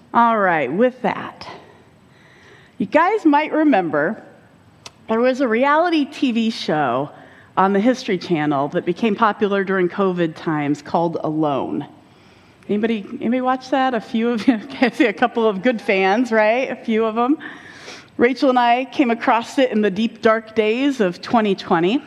All right, with that, you guys might remember there was a reality TV show on the History Channel that became popular during COVID times called Alone. Anybody watch that? A few of you, I see a couple of good fans, right? A few of them. Rachel and I came across it in the deep, dark days of 2020.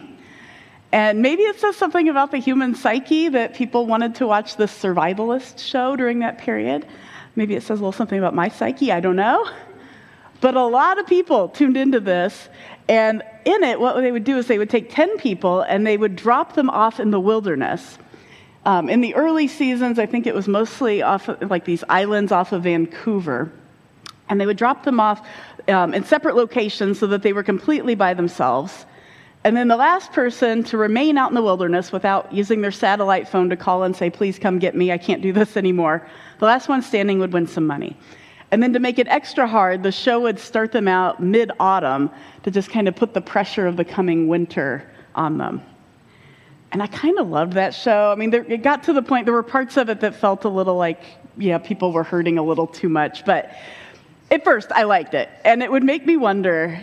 And maybe it says something about the human psyche that people wanted to watch this survivalist show during that period. Maybe it says a little something about my psyche, I don't know. But a lot of people tuned into this, and in it, what they would do is they would take 10 people and they would drop them off in the wilderness. In the early seasons, I think it was mostly off of, like these islands off of Vancouver. And they would drop them off in separate locations so that they were completely by themselves. And then the last person to remain out in the wilderness without using their satellite phone to call and say, please come get me, I can't do this anymore, the last one standing would win some money. And then to make it extra hard, the show would start them out mid-autumn to just kind of put the pressure of the coming winter on them. And I kind of loved that show. I mean, it got to the point, there were parts of it that felt a little like, yeah, people were hurting a little too much. But at first, I liked it. And it would make me wonder,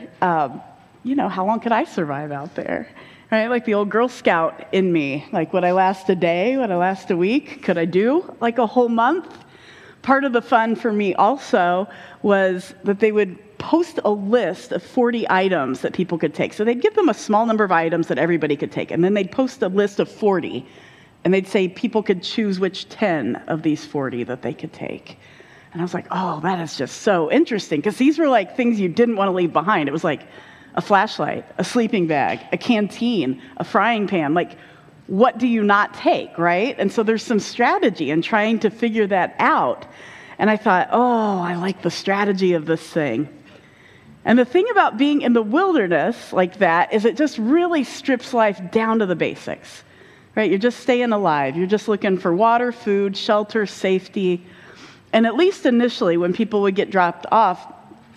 how long could I survive out there? Right? Like the old Girl Scout in me. Like, would I last a day? Would I last a week? Could I do like a whole month? Part of the fun for me also was that they would post a list of 40 items that people could take. So they'd give them a small number of items that everybody could take, and then they'd post a list of 40, and they'd say people could choose which 10 of these 40 that they could take. And I was like, oh, that is just so interesting, because these were like things you didn't want to leave behind. It was like a flashlight, a sleeping bag, a canteen, a frying pan, like what do you not take, right? And so there's some strategy in trying to figure that out. And I thought, oh, I like the strategy of this thing. And the thing about being in the wilderness like that is it just really strips life down to the basics, right? You're just staying alive. You're just looking for water, food, shelter, safety. And at least initially when people would get dropped off,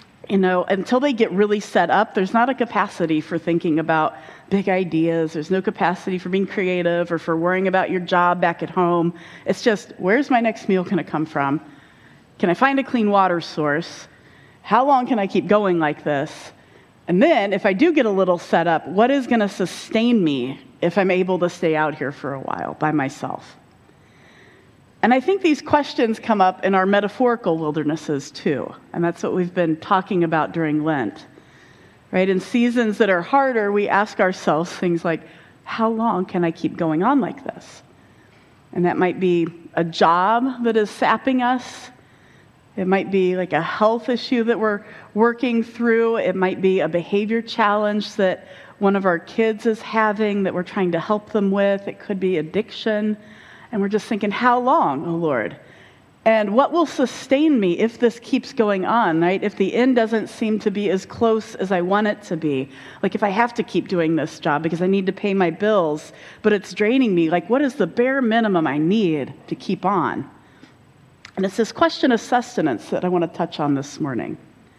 until they get really set up, there's not a capacity for thinking about big ideas. There's no capacity for being creative or for worrying about your job back at home. It's just, where's my next meal going to come from? Can I find a clean water source? How long can I keep going like this? And then, if I do get a little set up, what is going to sustain me if I'm able to stay out here for a while by myself? And I think these questions come up in our metaphorical wildernesses too. And that's what we've been talking about during Lent. Right? In seasons that are harder, we ask ourselves things like, how long can I keep going on like this? And that might be a job that is sapping us. It might be like a health issue that we're working through. It might be a behavior challenge that one of our kids is having that we're trying to help them with. It could be addiction. And we're just thinking, how long, oh Lord? And what will sustain me if this keeps going on, right? If the end doesn't seem to be as close as I want it to be. Like if I have to keep doing this job because I need to pay my bills, but it's draining me, like what is the bare minimum I need to keep on? And it's this question of sustenance that I want to touch on this morning.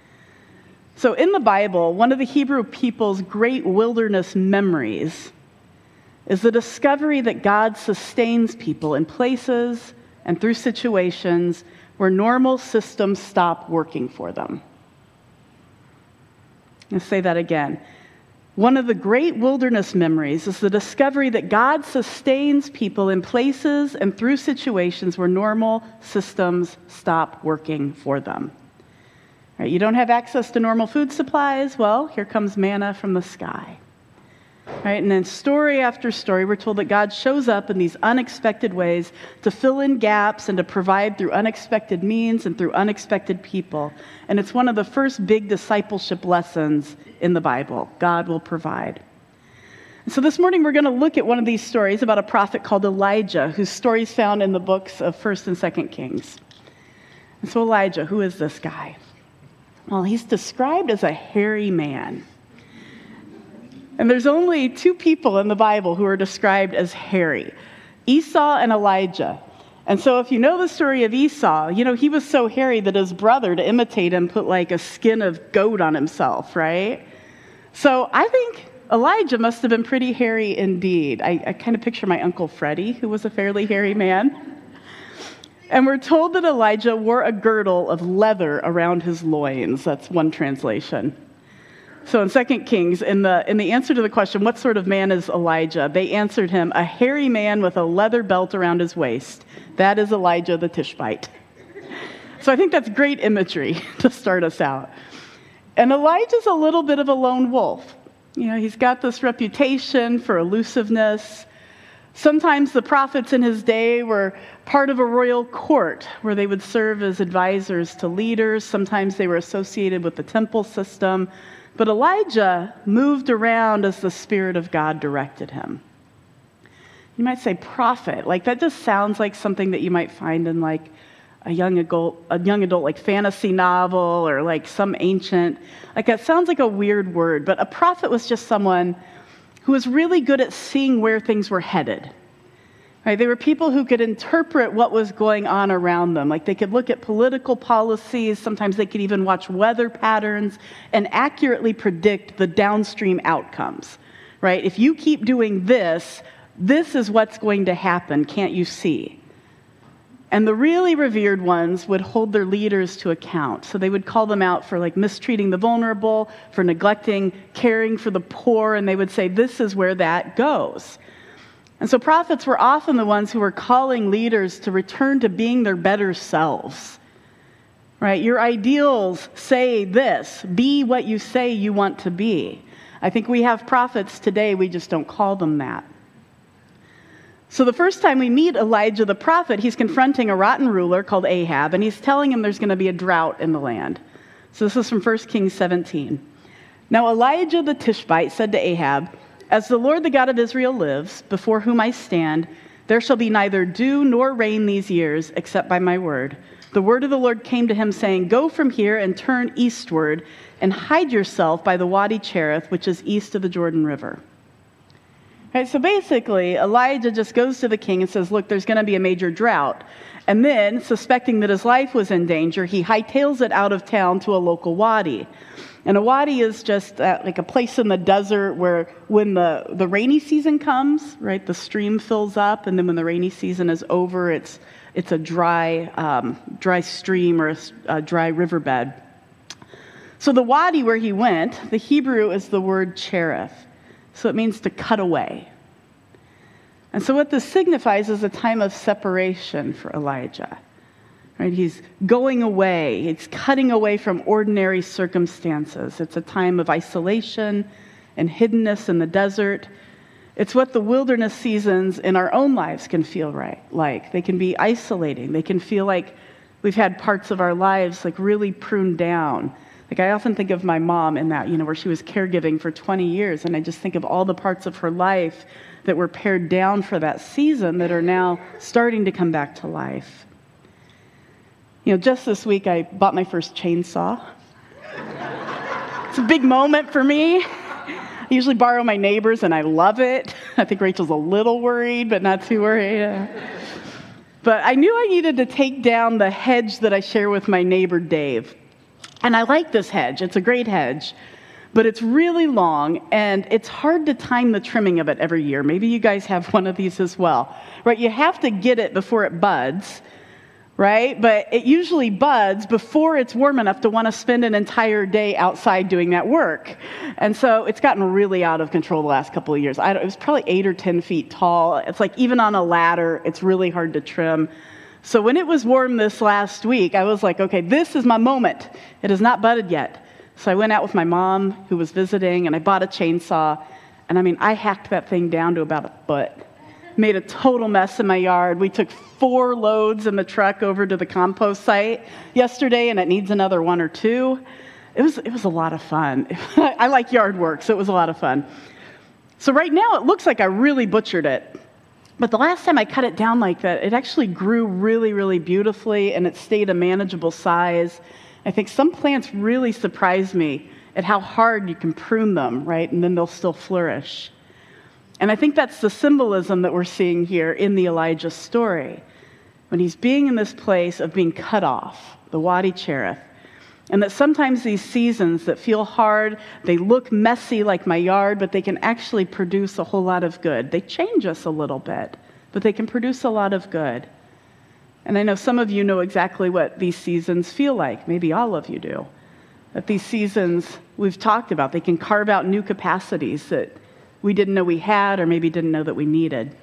So in the Bible, one of the Hebrew people's great wilderness memories is the discovery that God sustains people in places and through situations where normal systems stop working for them. I'll say that again. One of the great wilderness memories is the discovery that God sustains people in places and through situations where normal systems stop working for them. Right, you don't have access to normal food supplies? Well, here comes manna from the sky. Right? And then story after story, we're told that God shows up in these unexpected ways to fill in gaps and to provide through unexpected means and through unexpected people. And it's one of the first big discipleship lessons in the Bible. God will provide. And so this morning we're going to look at one of these stories about a prophet called Elijah, whose story is found in the books of 1st and 2nd Kings. And so Elijah, who is this guy? Well, he's described as a hairy man. And there's only two people in the Bible who are described as hairy, Esau and Elijah. And so if you know the story of Esau, he was so hairy that his brother, to imitate him, put like a skin of goat on himself, right? So I think Elijah must have been pretty hairy indeed. I kind of picture my Uncle Freddie, who was a fairly hairy man. And we're told that Elijah wore a girdle of leather around his loins. That's one translation. So in 2 Kings, in the answer to the question, what sort of man is Elijah? They answered him, a hairy man with a leather belt around his waist. That is Elijah the Tishbite. So I think that's great imagery to start us out. And Elijah's a little bit of a lone wolf. You know, he's got this reputation for elusiveness. Sometimes the prophets in his day were part of a royal court where they would serve as advisors to leaders. Sometimes they were associated with the temple system. But Elijah moved around as the Spirit of God directed him. You might say prophet. Like, that just sounds like something that you might find in like a young adult like fantasy novel or like some ancient, like that sounds like a weird word. But a prophet was just someone who was really good at seeing where things were headed. Right? They were people who could interpret what was going on around them. Like, they could look at political policies. Sometimes they could even watch weather patterns and accurately predict the downstream outcomes. Right? If you keep doing this, this is what's going to happen. Can't you see? And the really revered ones would hold their leaders to account. So they would call them out for like mistreating the vulnerable, for neglecting caring for the poor, and they would say, this is where that goes. And so prophets were often the ones who were calling leaders to return to being their better selves. Right? Your ideals say this. Be what you say you want to be. I think we have prophets today, we just don't call them that. So the first time we meet Elijah the prophet, he's confronting a rotten ruler called Ahab, and he's telling him there's going to be a drought in the land. So this is from 1 Kings 17. Now Elijah the Tishbite said to Ahab, as the Lord the God of Israel lives, before whom I stand, there shall be neither dew nor rain these years, except by my word. The word of the Lord came to him, saying, go from here and turn eastward, and hide yourself by the Wadi Cherith, which is east of the Jordan River. Right, so basically, Elijah just goes to the king and says, look, there's going to be a major drought. And then, suspecting that his life was in danger, he hightails it out of town to a local wadi. And a wadi is just like a place in the desert where when the rainy season comes, right, the stream fills up, and then when the rainy season is over, it's a dry stream or a dry riverbed. So the wadi where he went, the Hebrew is the word cherith. So it means to cut away. And so what this signifies is a time of separation for Elijah. Right? He's going away. He's cutting away from ordinary circumstances. It's a time of isolation and hiddenness in the desert. It's what the wilderness seasons in our own lives can feel like. They can be isolating. They can feel like we've had parts of our lives like really pruned down. Like, I often think of my mom in that, where she was caregiving for 20 years, and I just think of all the parts of her life that were pared down for that season that are now starting to come back to life. Just this week, I bought my first chainsaw. It's a big moment for me. I usually borrow my neighbor's, and I love it. I think Rachel's a little worried, but not too worried. But I knew I needed to take down the hedge that I share with my neighbor, Dave. And I like this hedge. It's a great hedge, but it's really long, and it's hard to time the trimming of it every year. Maybe you guys have one of these as well, right? You have to get it before it buds, right? But it usually buds before it's warm enough to want to spend an entire day outside doing that work. And so it's gotten really out of control the last couple of years. It was probably 8 or 10 feet tall. It's like even on a ladder, it's really hard to trim. So when it was warm this last week, I was like, okay, this is my moment. It has not budded yet. So I went out with my mom, who was visiting, and I bought a chainsaw. And I hacked that thing down to about a foot. Made a total mess in my yard. We took 4 loads in the truck over to the compost site yesterday, and it needs another 1 or 2. It was a lot of fun. I like yard work, so it was a lot of fun. So right now, it looks like I really butchered it. But the last time I cut it down like that, it actually grew really, really beautifully, and it stayed a manageable size. I think some plants really surprise me at how hard you can prune them, right? And then they'll still flourish. And I think that's the symbolism that we're seeing here in the Elijah story, when he's being in this place of being cut off, the Wadi Cherith. And that sometimes these seasons that feel hard, they look messy like my yard, but they can actually produce a whole lot of good. They change us a little bit, but they can produce a lot of good. And I know some of you know exactly what these seasons feel like. Maybe all of you do. That these seasons we've talked about, they can carve out new capacities that we didn't know we had or maybe didn't know that we needed.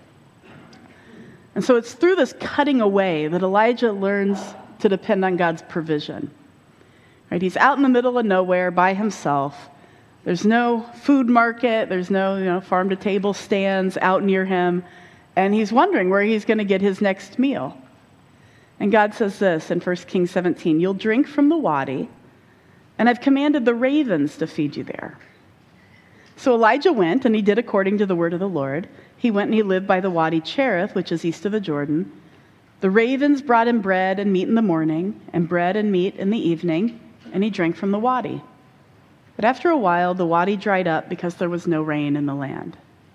And so it's through this cutting away that Elijah learns to depend on God's provision. Right? He's out in the middle of nowhere by himself. There's no food market. There's no farm-to-table stands out near him. And he's wondering where he's going to get his next meal. And God says this in 1 Kings 17, "You'll drink from the wadi, and I've commanded the ravens to feed you there." So Elijah went, and he did according to the word of the Lord. He went and he lived by the Wadi Cherith, which is east of the Jordan. The ravens brought him bread and meat in the morning, and bread and meat in the evening, and he drank from the wadi. But after a while, the wadi dried up because there was no rain in the land.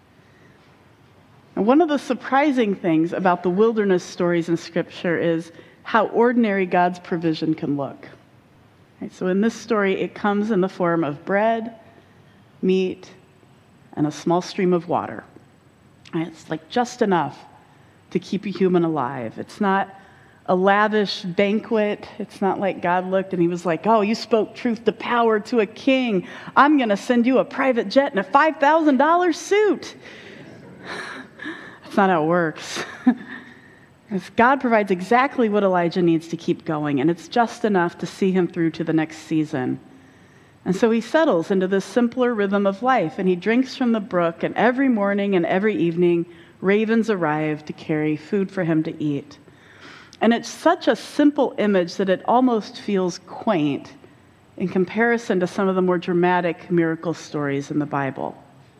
And one of the surprising things about the wilderness stories in Scripture is how ordinary God's provision can look. Right, so in this story, it comes in the form of bread, meat, and a small stream of water. Right, it's like just enough to keep a human alive. It's not a lavish banquet. It's not like God looked and he was like, "Oh, you spoke truth to power to a king. I'm going to send you a private jet and a $5,000 suit." That's not how it works. God provides exactly what Elijah needs to keep going, and it's just enough to see him through to the next season. And so he settles into this simpler rhythm of life, and he drinks from the brook, and every morning and every evening, ravens arrive to carry food for him to eat. And it's such a simple image that it almost feels quaint in comparison to some of the more dramatic miracle stories in the Bible.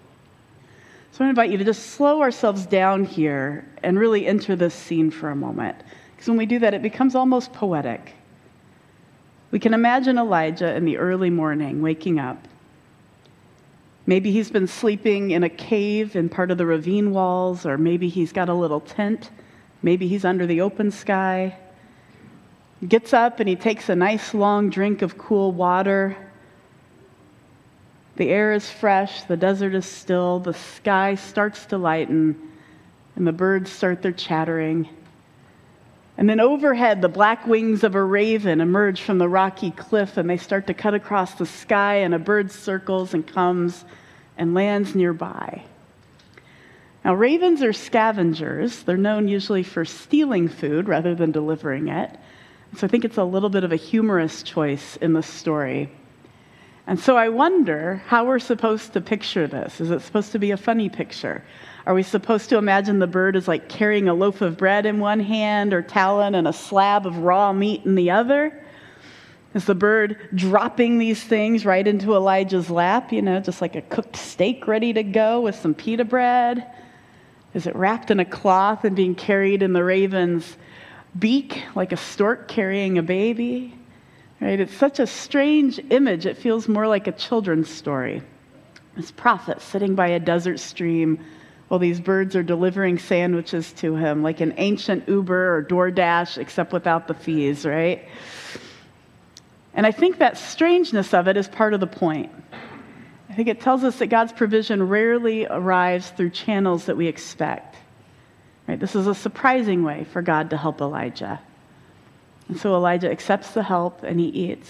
So I invite you to just slow ourselves down here and really enter this scene for a moment. Because when we do that, it becomes almost poetic. We can imagine Elijah in the early morning waking up. Maybe he's been sleeping in a cave in part of the ravine walls, or maybe he's got a little tent. Maybe he's under the open sky. He gets up and he takes a nice long drink of cool water. The air is fresh, the desert is still, the sky starts to lighten, and the birds start their chattering. And then overhead, the black wings of a raven emerge from the rocky cliff, and they start to cut across the sky, and a bird circles and comes and lands nearby. Now, ravens are scavengers. They're known usually for stealing food rather than delivering it. So I think it's a little bit of a humorous choice in the story. And so I wonder how we're supposed to picture this. Is it supposed to be a funny picture? Are we supposed to imagine the bird as like carrying a loaf of bread in one hand or talon and a slab of raw meat in the other? Is the bird dropping these things right into Elijah's lap, just like a cooked steak ready to go with some pita bread? Is it wrapped in a cloth and being carried in the raven's beak like a stork carrying a baby? Right? It's such a strange image. It feels more like a children's story. This prophet sitting by a desert stream while these birds are delivering sandwiches to him, like an ancient Uber or DoorDash, except without the fees, right? And I think that strangeness of it is part of the point. I think it tells us that God's provision rarely arrives through channels that we expect. Right? This is a surprising way for God to help Elijah. And so Elijah accepts the help and he eats.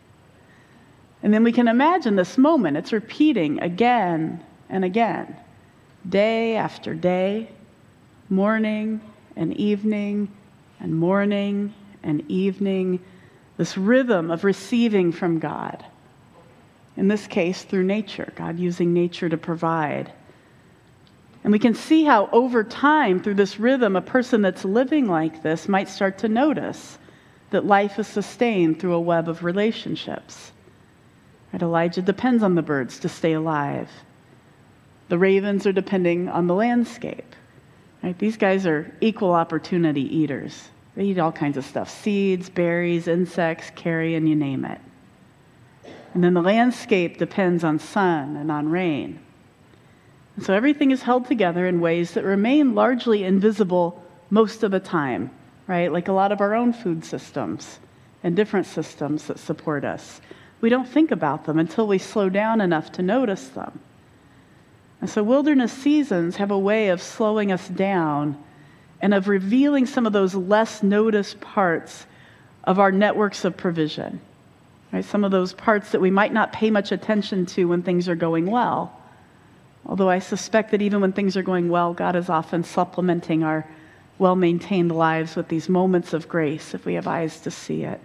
And then we can imagine this moment. It's repeating again and again, day after day, morning and evening and morning and evening, this rhythm of receiving from God. In this case, through nature, God using nature to provide. And we can see how over time, through this rhythm, a person that's living like this might start to notice that life is sustained through a web of relationships. Right? Elijah depends on the birds to stay alive. The ravens are depending on the landscape. Right? These guys are equal opportunity eaters. They eat all kinds of stuff, seeds, berries, insects, carrion, you name it. And then the landscape depends on sun and on rain. And so everything is held together in ways that remain largely invisible most of the time. Right? Like a lot of our own food systems and different systems that support us. We don't think about them until we slow down enough to notice them. And so wilderness seasons have a way of slowing us down and of revealing some of those less noticed parts of our networks of provision. Right? Some of those parts that we might not pay much attention to when things are going well. Although I suspect that even when things are going well, God is often supplementing our well-maintained lives with these moments of grace if we have eyes to see it.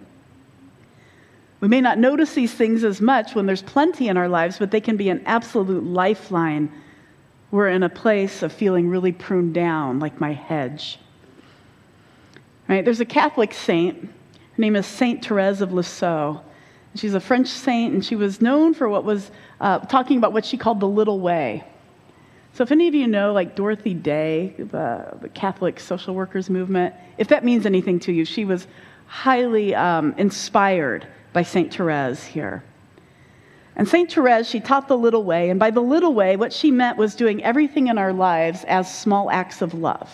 We may not notice these things as much when there's plenty in our lives, but they can be an absolute lifeline. We're in a place of feeling really pruned down, like my hedge. Right? There's a Catholic saint. Her name is Saint Therese of Lisieux. She's a French saint, and she was known for what was talking about what she called the little way. So if any of you know, like Dorothy Day, the Catholic social workers movement, if that means anything to you, she was highly inspired by Saint Therese here. And Saint Therese, she taught the little way, and by the little way, what she meant was doing everything in our lives as small acts of love.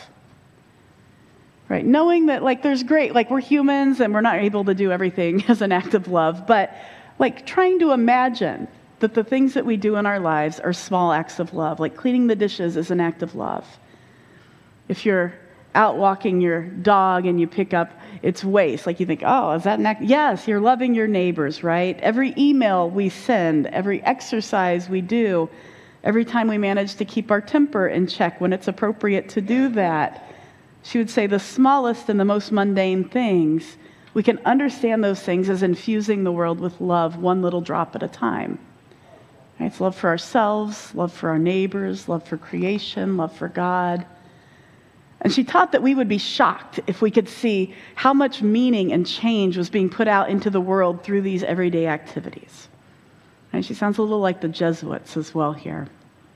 Right? Knowing that, like, there's great, like, we're humans and we're not able to do everything as an act of love, but, like, trying to imagine that the things that we do in our lives are small acts of love, like cleaning the dishes is an act of love. If you're out walking your dog and you pick up its waste, like you think, oh, is that an act? Yes, you're loving your neighbors, right? Every email we send, every exercise we do, every time we manage to keep our temper in check when it's appropriate to do that. She would say the smallest and the most mundane things, we can understand those things as infusing the world with love, one little drop at a time. Right? It's love for ourselves, love for our neighbors, love for creation, love for God. And she taught that we would be shocked if we could see how much meaning and change was being put out into the world through these everyday activities. And she sounds a little like the Jesuits as well here.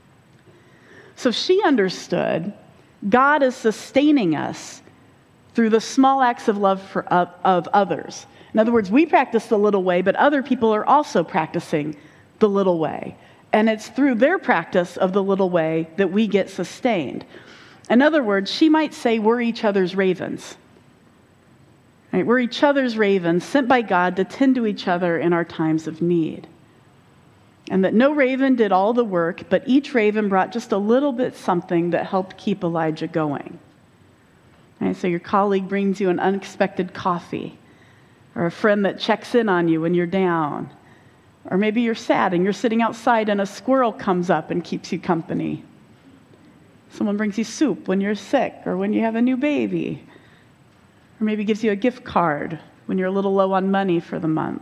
So she understood God is sustaining us through the small acts of love of others. In other words, we practice the little way, but other people are also practicing the little way. And it's through their practice of the little way that we get sustained. In other words, she might say we're each other's ravens. Right? We're each other's ravens sent by God to tend to each other in our times of need. And that no raven did all the work, but each raven brought just a little bit something that helped keep Elijah going. Right? So your colleague brings you an unexpected coffee, or a friend that checks in on you when you're down. Or maybe you're sad and you're sitting outside and a squirrel comes up and keeps you company. Someone brings you soup when you're sick or when you have a new baby. Or maybe gives you a gift card when you're a little low on money for the month.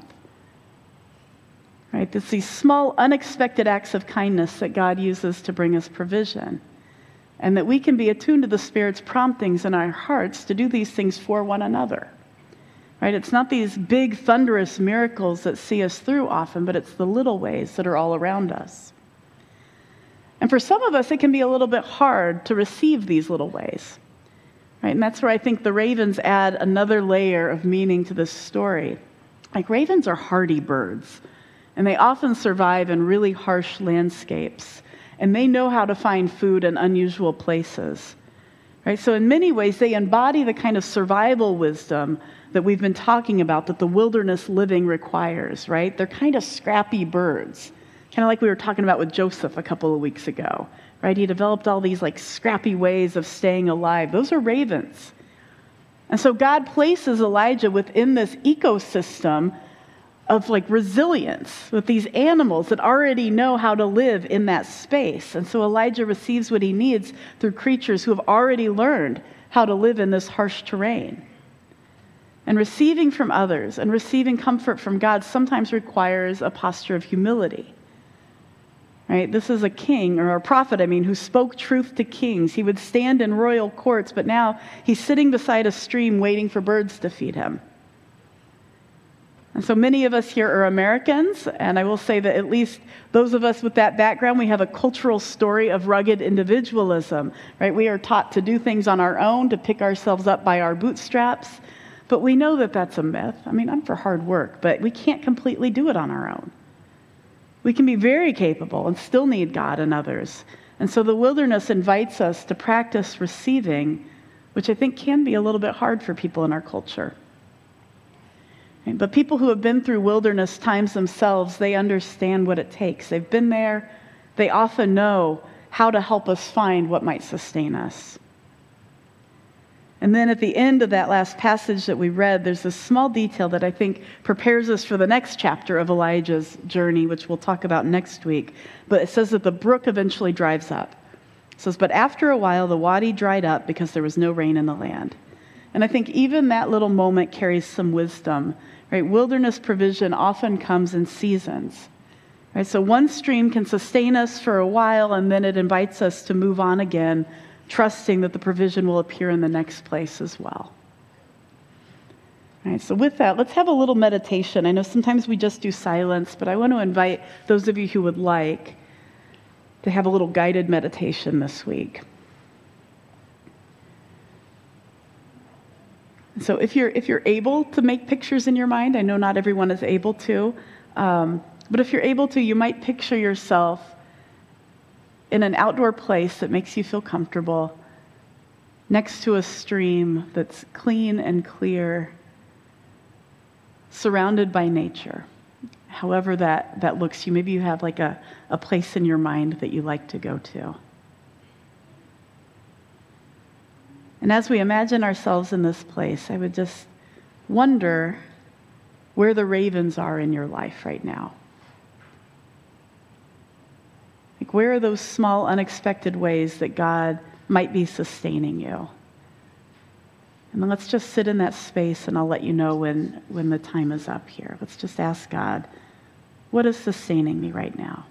Right? It's these small, unexpected acts of kindness that God uses to bring us provision. And that we can be attuned to the Spirit's promptings in our hearts to do these things for one another. Right? It's not these big, thunderous miracles that see us through often, but it's the little ways that are all around us. And for some of us, it can be a little bit hard to receive these little ways. Right? And that's where I think the ravens add another layer of meaning to this story. Like, ravens are hardy birds, and they often survive in really harsh landscapes, and they know how to find food in unusual places. Right? So in many ways, they embody the kind of survival wisdom that we've been talking about that the wilderness living requires, right? They're kind of scrappy birds, kind of like we were talking about with Joseph a couple of weeks ago, right? He developed all these like scrappy ways of staying alive. Those are ravens. And so God places Elijah within this ecosystem of like resilience with these animals that already know how to live in that space. And so Elijah receives what he needs through creatures who have already learned how to live in this harsh terrain. And receiving from others and receiving comfort from God sometimes requires a posture of humility. Right? This is a king, or a prophet, who spoke truth to kings. He would stand in royal courts, but now he's sitting beside a stream waiting for birds to feed him. And so many of us here are Americans, and I will say that at least those of us with that background, we have a cultural story of rugged individualism. Right? We are taught to do things on our own, to pick ourselves up by our bootstraps. But we know that that's a myth. I'm for hard work, but we can't completely do it on our own. We can be very capable and still need God and others. And so the wilderness invites us to practice receiving, which I think can be a little bit hard for people in our culture. But people who have been through wilderness times themselves, they understand what it takes. They've been there. They often know how to help us find what might sustain us. And then at the end of that last passage that we read, there's this small detail that I think prepares us for the next chapter of Elijah's journey, which we'll talk about next week. But it says that the brook eventually dries up. It says, but after a while, the wadi dried up because there was no rain in the land. And I think even that little moment carries some wisdom, right? Wilderness provision often comes in seasons, right? So one stream can sustain us for a while, and then it invites us to move on again, trusting that the provision will appear in the next place as well. All right, so with that, let's have a little meditation. I know sometimes we just do silence, but I want to invite those of you who would like to have a little guided meditation this week. So if you're able to make pictures in your mind, I know not everyone is able to, but if you're able to, you might picture yourself in an outdoor place that makes you feel comfortable, next to a stream that's clean and clear, surrounded by nature. However that looks to you. Maybe you have like a place in your mind that you like to go to. And as we imagine ourselves in this place, I would just wonder where the ravens are in your life right now. Like, where are those small, unexpected ways that God might be sustaining you? And then let's just sit in that space, and I'll let you know when the time is up here. Let's just ask God, what is sustaining me right now?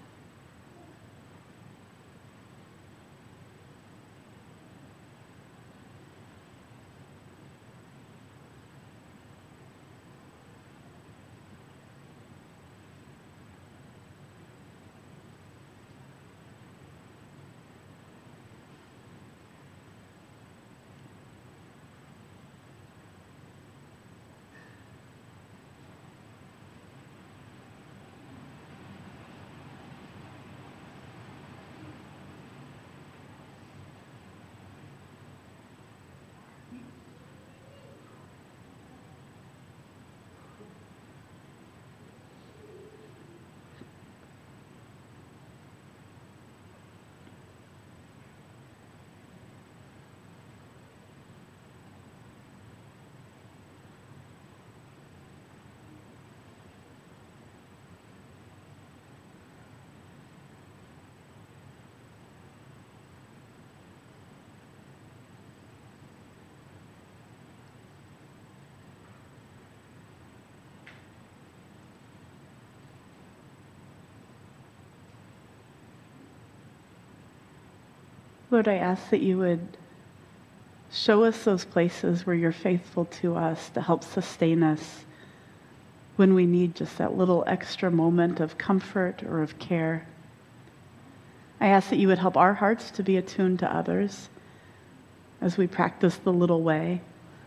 Lord, I ask that you would show us those places where you're faithful to us to help sustain us when we need just that little extra moment of comfort or of care. I ask that you would help our hearts to be attuned to others as we practice the little way,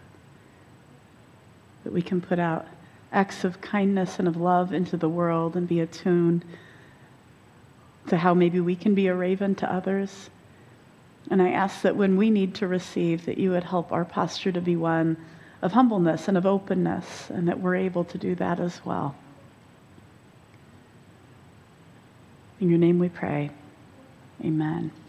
that we can put out acts of kindness and of love into the world and be attuned to how maybe we can be a raven to others. And I ask that when we need to receive, that you would help our posture to be one of humbleness and of openness, and that we're able to do that as well. In your name we pray. Amen.